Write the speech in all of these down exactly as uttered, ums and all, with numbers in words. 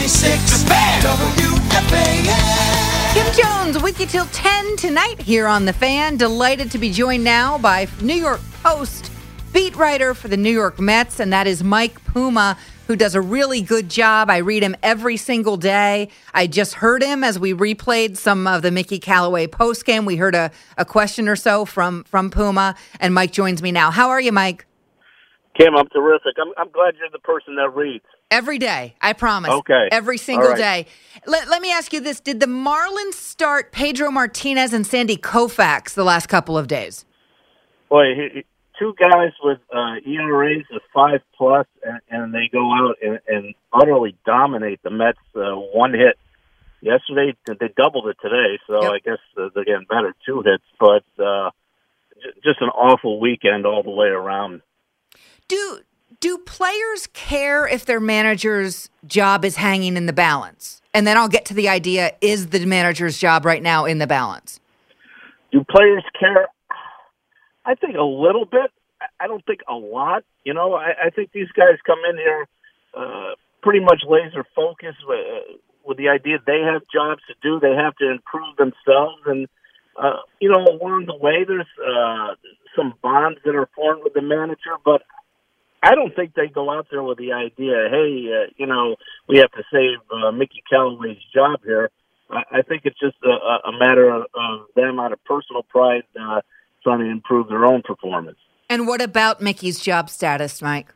ninety-six W F A N. Kim Jones with you till ten tonight here on The Fan. Delighted to be joined now by New York Post beat writer for the New York Mets, and that is Mike Puma, who does a really good job. I read him every single day. I just heard him as we replayed some of the Mickey Callaway postgame. We heard a, a question or so from, from Puma, and Mike joins me now. How are you, Mike? Kim, I'm terrific. I'm, I'm glad you're the person that reads. Every day, I promise. Okay. Every single right. day. Let, let me ask you this. Did the Marlins start Pedro Martinez and Sandy Koufax the last couple of days? Boy, he, he, two guys with uh, E R As of five plus, and, and they go out and, and utterly dominate the Mets. Uh, one hit yesterday, they doubled it today, so yep. I guess uh, they're getting better. Two hits, but uh, j- just an awful weekend all the way around. Do do players care if their manager's job is hanging in the balance? And then I'll get to the idea: is the manager's job right now in the balance? Do players care? I think a little bit. I don't think a lot. You know, I, I think these guys come in here uh, pretty much laser focused with, uh, with the idea they have jobs to do. They have to improve themselves. And, uh, you know, along the way, there's uh, some bonds that are formed with the manager. But I don't think they go out there with the idea, hey, uh, you know, we have to save uh, Mickey Callaway's job here. I, I think it's just a, a matter of, of them out of personal pride uh, trying to improve their own performance. And what about Mickey's job status, Mike?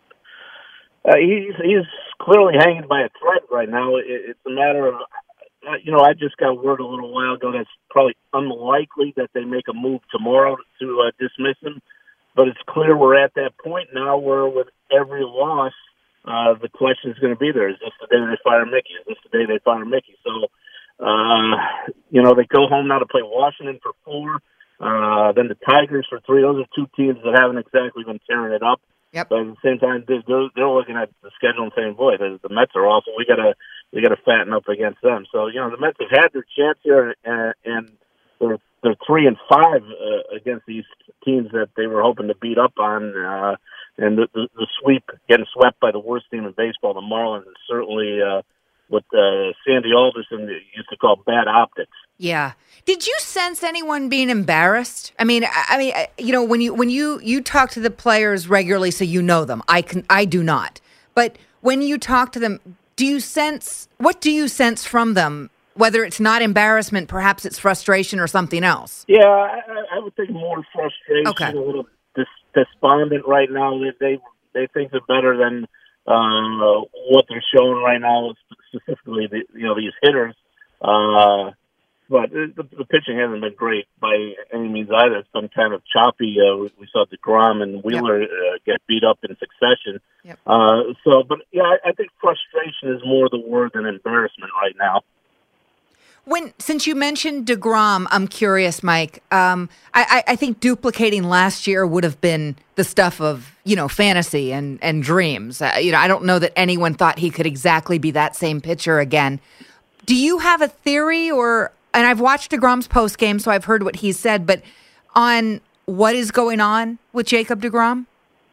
Uh, he's he's clearly hanging by a thread right now. It, it's a matter of, uh, you know, I just got word a little while ago that's probably unlikely that they make a move tomorrow to uh, dismiss him. But it's clear we're at that point now where with every loss, uh, the question is going to be there. Is this the day they fire Mickey? Is this the day they fire Mickey? So, uh, you know, they go home now to play Washington for four. Uh, then the Tigers for three. Those are two teams that haven't exactly been tearing it up. Yep. But at the same time, they're, they're looking at the schedule and saying, "Boy, the, the Mets are awful. We gotta we gotta fatten up against them." So you know, the Mets have had their chance here, and, and they're they're three and five uh, against these teams that they were hoping to beat up on. Uh, and the, the, the sweep, getting swept by the worst team in baseball, the Marlins, is certainly uh, what uh, Sandy Alderson used to call bad optics. Yeah. Did you sense anyone being embarrassed? I mean, I, I mean, you know, when you when you, you talk to the players regularly, so you know them. I can, I do not. But when you talk to them, do you sense what do you sense from them? Whether it's not embarrassment, perhaps it's frustration or something else. Yeah, I, I would think more frustration. Okay. A little dis- despondent right now. They they, they think they're better than uh, what they're showing right now. Specifically, the, you know, these hitters. Uh, But the, the pitching hasn't been great by any means either. It's been kind of choppy. Uh, we, we saw DeGrom and Wheeler yep. uh, get beat up in succession. Yep. Uh, so, but yeah, I, I think frustration is more the word than embarrassment right now. When since you mentioned DeGrom, I'm curious, Mike. Um, I, I think duplicating last year would have been the stuff of you know fantasy and and dreams. Uh, you know, I don't know that anyone thought he could exactly be that same pitcher again. Do you have a theory or? And I've watched DeGrom's postgame, so I've heard what he said, but on what is going on with Jacob DeGrom?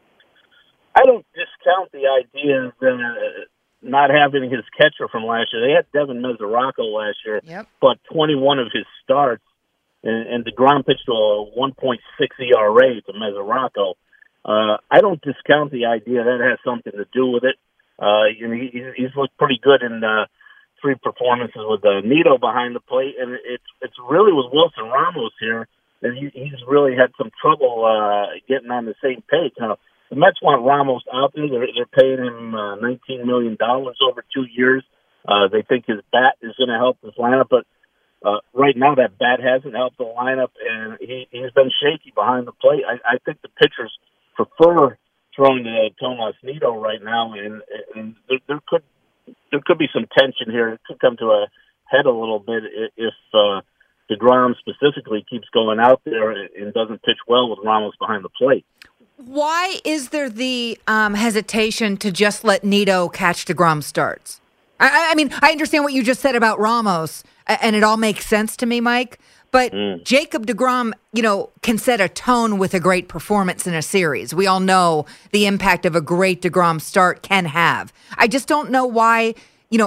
I don't discount the idea of uh, not having his catcher from last year. They had Devin Mesoraco last year, yep. but twenty-one of his starts, and, and DeGrom pitched to a one point six E R A to Mesoraco. Uh, I don't discount the idea that has something to do with it. Uh, you know, he, he's looked pretty good in uh, three performances with uh, Nito behind the plate, and it's it's really with Wilson Ramos here, and he, he's really had some trouble uh, getting on the same page. Now, the Mets want Ramos out there. They're, they're paying him uh, nineteen million dollars over two years. Uh, they think his bat is going to help this lineup, but uh, right now that bat hasn't helped the lineup, and he, he's been shaky behind the plate. I, I think the pitchers prefer throwing to Tomas Nito right now, and, and there, there could There could be some tension here. It could come to a head a little bit if uh, DeGrom specifically keeps going out there and doesn't pitch well with Ramos behind the plate. Why is there the um, hesitation to just let Nito catch DeGrom starts? I, I mean, I understand what you just said about Ramos, and it all makes sense to me, Mike. But mm. Jacob DeGrom, you know, can set a tone with a great performance in a series. We all know the impact of a great DeGrom start can have. I just don't know why, you know,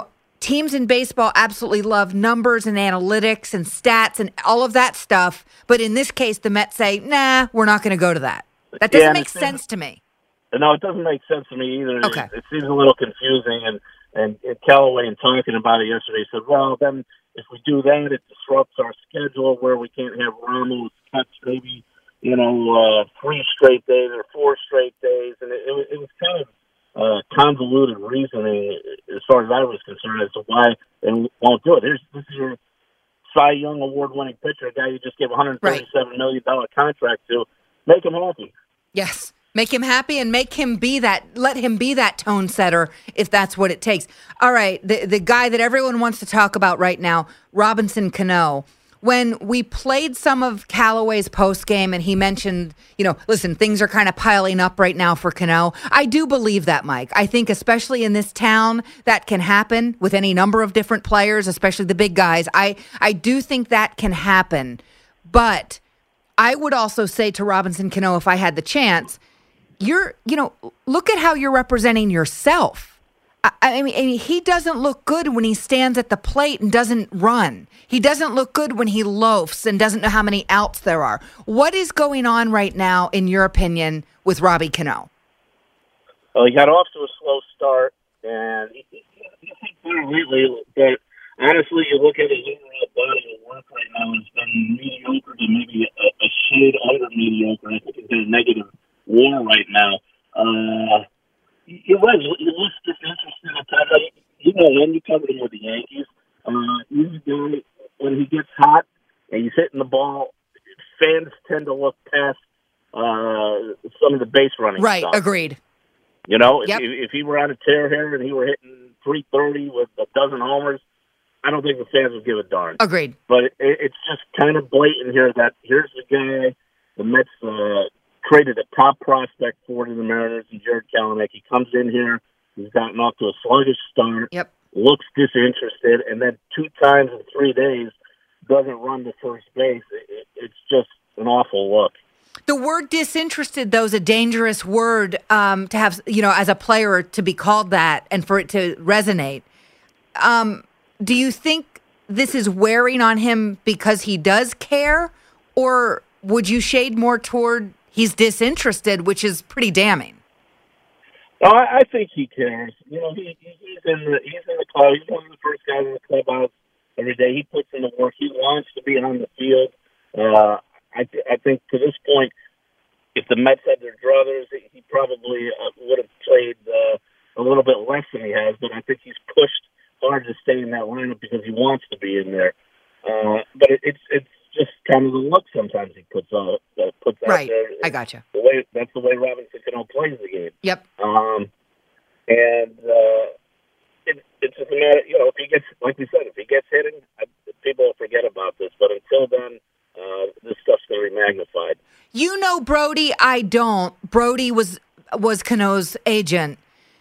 teams in baseball absolutely love numbers and analytics and stats and all of that stuff. But in this case, the Mets say, nah, we're not going to go to that. That doesn't Yeah, make seems, sense to me. No, it doesn't make sense to me either. Okay. It, it seems a little confusing. And, and, and Callaway, in talking about it yesterday, said, well, then if we do that, it disrupts our schedule where we can't have Ramos catch maybe, you know, uh, three straight days or four straight days. And it, it, was, it was kind of uh, convoluted reasoning as far as I was concerned as to why they won't do it. Here's, this is your Cy Young award-winning pitcher, a guy you just gave a one hundred thirty-seven right. million dollars contract to. Make him happy. Yes. Make him happy and make him be that, let him be that tone setter if that's what it takes. All right, the the guy that everyone wants to talk about right now, Robinson Cano. When we played some of Callaway's postgame and he mentioned, you know, listen, things are kind of piling up right now for Cano. I do believe that, Mike. I think especially in this town, that can happen with any number of different players, especially the big guys. I, I do think that can happen. But I would also say to Robinson Cano, if I had the chance, you're, you know, look at how you're representing yourself. I, I, mean, I mean, he doesn't look good when he stands at the plate and doesn't run. He doesn't look good when he loafs and doesn't know how many outs there are. What is going on right now, in your opinion, with Robbie Cano? Well, he got off to a slow start, and he, he, he's better lately. But honestly, you look at his overall body of work right now, it's been mediocre to maybe a, a shade under mediocre. I think it's been a negative war right now. Uh, you're right. He looks disinterested at times. You know him. You covered him with the Yankees. Uh, he's a guy, when he gets hot and he's hitting the ball, fans tend to look past uh, some of the base running right, stuff. Right, agreed. You know, yep. if, if he were on a tear here and he were hitting three thirty with a dozen homers, I don't think the fans would give a darn. Agreed. But it, it's just kind of blatant here that here's the guy the Mets uh, traded a top prospect for to the Mariners, and Jared Kelenic. He comes in here, he's gotten off to a sluggish start, yep. looks disinterested, and then two times in three days doesn't run to first base. It, it, it's just an awful look. The word disinterested, though, is a dangerous word um, to have, you know, as a player to be called that and for it to resonate. Um, do you think this is wearing on him because he does care, or would you shade more toward he's disinterested, which is pretty damning? No, I, I think he cares. You know, he, he's in the he's in the club. He's one of the first guys in the clubhouse every day. He puts in the work. He wants to be on the field. Uh, I, th- I think to this point, if the Mets had their druthers, he probably uh, would have played uh, a little bit less than he has. But I think he's pushed hard to stay in that lineup because he wants to be in there. Uh, but it, it's it's just kind of the look sometimes he puts out uh, puts out right. there. I gotcha. The way that's the way Robinson Cano plays the game. Yep. Um, and uh, it, it's just a matter, you know, if he gets, like we said, if he gets hitting, I, people will forget about this. But until then, uh, this stuff's going to be magnified. You know Brody, I don't. Brody was was Cano's agent.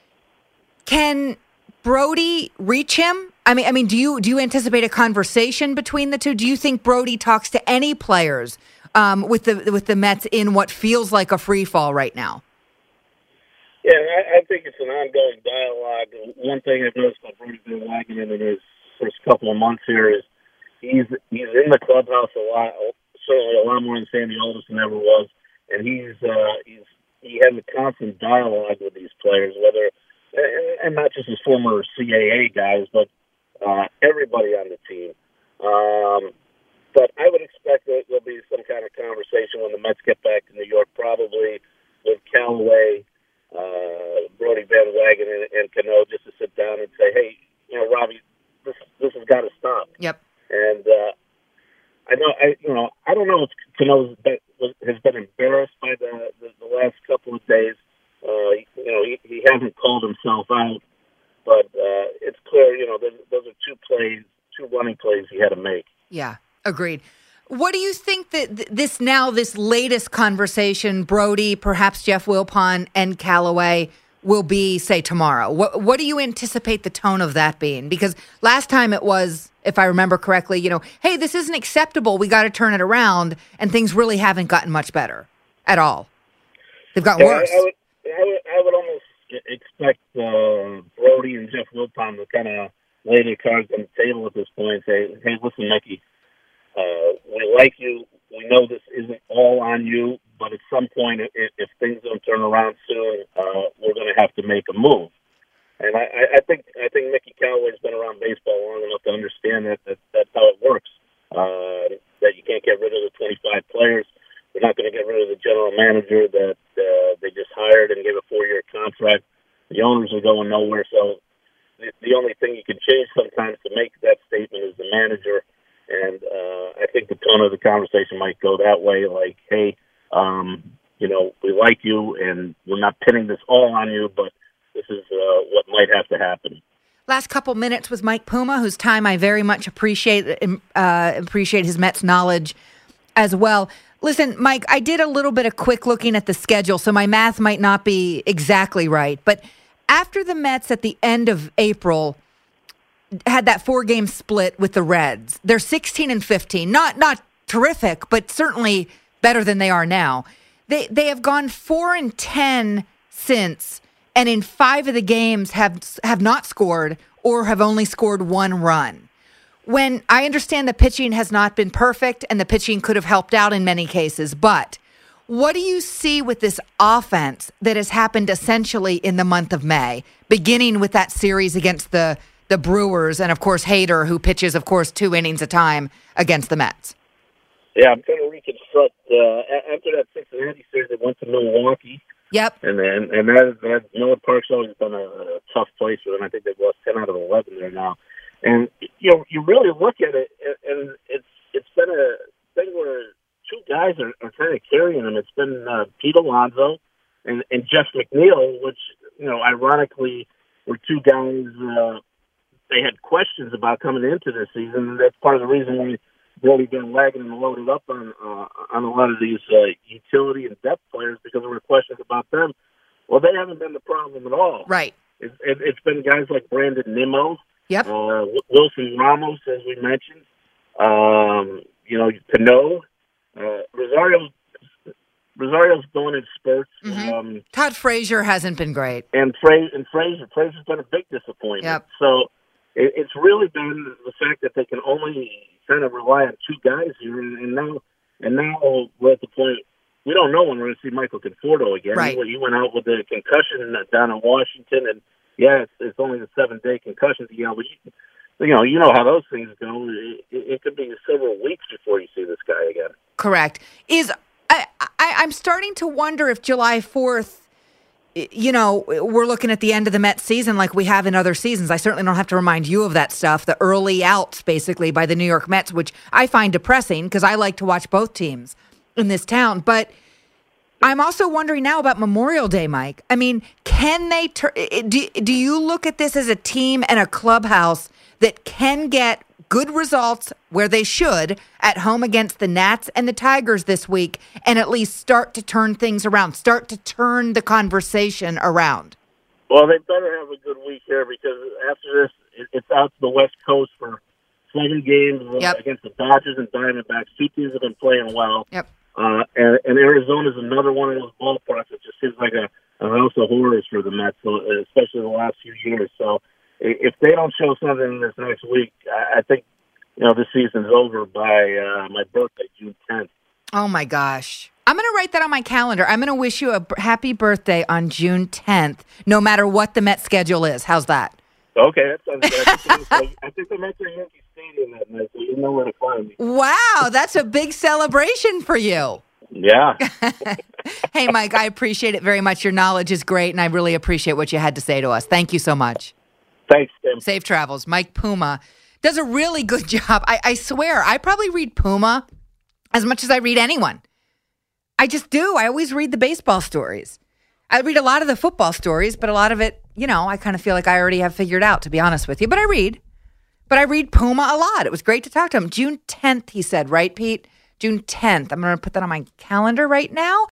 Can Brody reach him? I mean, I mean, do you do you anticipate a conversation between the two? Do you think Brody talks to any players um, with the with the Mets in what feels like a free fall right now? Yeah, I, I think it's an ongoing dialogue. One thing I've noticed about Brody Van Wagenen in his first couple of months here is he's he's in the clubhouse a lot, certainly a lot more than Sandy Alderson ever was, and he's uh, he's he has a constant dialogue with these players, whether and, and not just his former C A A guys, but uh, everybody on the team. Um, but I would expect that there'll be some kind of conversation when the Mets get back to New York, probably with Callaway, uh, Brody Van Wagenen, and, and Cano, just to sit down and say, hey, you know, Robbie, this this has got to stop. Yep. And uh, I know, I you know, I don't know if Cano has been, has been embarrassed by the, the, the last couple of days. Uh, you know, he, he hasn't called himself out, but uh, it's clear, you know, those, those are two plays, two running plays he had to make. Yeah, agreed. What do you think that th- this now, this latest conversation, Brody, perhaps Jeff Wilpon, and Callaway will be, say, tomorrow? What What do you anticipate the tone of that being? Because last time it was, if I remember correctly, you know, hey, this isn't acceptable. We got to turn it around, and things really haven't gotten much better at all. They've gotten yeah, worse. I, I, would, I, would, I would almost expect uh, Brody and Jeff Wilpon to kind of lay their cards on the table at this point and say, hey, listen, Mickey, uh, we like you. We know this isn't all on you, but at some point, if, if things don't turn around soon, uh, we're going to have to make a move. And I, I think I think Mickey Callaway's been around baseball long enough to understand that, that that's how it works. Uh, that you can't get rid of the twenty-five players. They're not going to get rid of the general manager that uh, they just hired and gave a four-year contract. The owners are going nowhere, so the, the only thing you can change sometimes to make that statement is the manager. And uh, I think the tone of the conversation might go that way, like, hey, um, you know, we like you, and we're not pinning this all on you, but this is uh, what might have to happen. Last couple minutes with Mike Puma, whose time I very much appreciate, uh, appreciate his Mets knowledge as well. Listen, Mike, I did a little bit of quick looking at the schedule, so my math might not be exactly right. But after the Mets at the end of April had that four-game split with the Reds, they're sixteen and fifteen. Not not terrific, but certainly better than they are now. They they have gone four and ten since, and in five of the games have have not scored or have only scored one run. When I understand the pitching has not been perfect and the pitching could have helped out in many cases, but what do you see with this offense that has happened essentially in the month of May, beginning with that series against the, the Brewers and, of course, Hader, who pitches, of course, two innings a time against the Mets? Yeah, I'm trying to reconstruct. Uh, after that Cincinnati series, they went to Milwaukee. Yep. And then, and that, that Miller Park's always been a, a tough place for them. I think they've lost ten out of eleven there now. And, you know, you really look at it, and it's it's been a thing where two guys are, are kind of carrying them. It's been uh, Pete Alonso and, and Jeff McNeil, which, you know, ironically were two guys uh, they had questions about coming into this season. And that's part of the reason why really been lagging and loaded up on uh, on a lot of these uh, utility and depth players because there were questions about them. Well, they haven't been the problem at all. Right. It, it, it's been guys like Brandon Nimmo. Yep. Uh, Wilson Ramos, as we mentioned. Um, you know, Cano. Uh, Rosario, Rosario's going in spurts. Mm-hmm. Um, Todd Frazier hasn't been great. And, Fra- and Frazier. Frazier's been a big disappointment. Yep. So it, it's really been the fact that they can only kind of rely on two guys here. And, and now and now we're at the point, we don't know when we're going to see Michael Conforto again. Right. He, he went out with a concussion down in Washington, and yeah, it's, it's only a seven-day concussion deal, but you, you know, you know how those things go. It, it could be several weeks before you see this guy again. Correct. Is I, I I'm starting to wonder if July fourth, you know, we're looking at the end of the Mets season like we have in other seasons. I certainly don't have to remind you of that stuff, the early outs basically by the New York Mets, which I find depressing because I like to watch both teams in this town, but I'm also wondering now about Memorial Day, Mike. I mean, can they tur- do, do you look at this as a team and a clubhouse that can get good results where they should at home against the Nats and the Tigers this week and at least start to turn things around, start to turn the conversation around? Well, they better have a good week here because after this, it, it's out to the West Coast for seven games Yep. against the Dodgers and Diamondbacks. Two teams have been playing well. Yep. Uh, and, and Arizona is another one of those ballparks that just seems like a, a house of horrors for the Mets, so, especially the last few years. So if they don't show something this next week, I, I think, you know, this season's over by uh, my birthday, June tenth. Oh, my gosh. I'm going to write that on my calendar. I'm going to wish you a b- happy birthday on June tenth, no matter what the Mets schedule is. How's that? Okay, that sounds good. I think, the, I think the Mets are Yankee Stadium that night, so you know where to find me. Wow, that's a big celebration for you. Yeah. Hey, Mike, I appreciate it very much. Your knowledge is great, and I really appreciate what you had to say to us. Thank you so much. Thanks, Tim. Safe travels. Mike Puma does a really good job. I, I swear, I probably read Puma as much as I read anyone. I just do. I always read the baseball stories. I read a lot of the football stories, but a lot of it, you know, I kind of feel like I already have figured out, to be honest with you. But I read. But I read Puma a lot. It was great to talk to him. June tenth, he said, right, Pete? June tenth. I'm going to put that on my calendar right now.